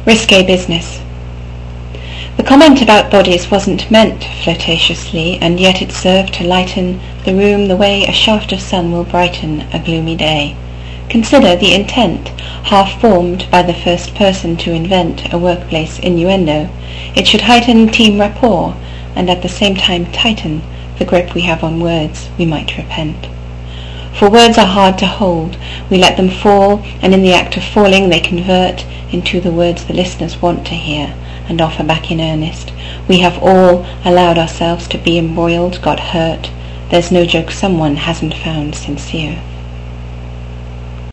Risque business. The comment about bodies wasn't meant flirtatiously, and yet it served to lighten the room the way a shaft of sun will brighten a gloomy day. Consider the intent, half formed by the first person to invent a workplace innuendo. It should heighten team rapport, and at the same time tighten the grip we have on words we might repent. For words are hard to hold. We let them fall, and in the act of falling they convert into the words the listeners want to hear and offer back in earnest. We have all allowed ourselves to be embroiled, got hurt. There's no joke someone hasn't found sincere.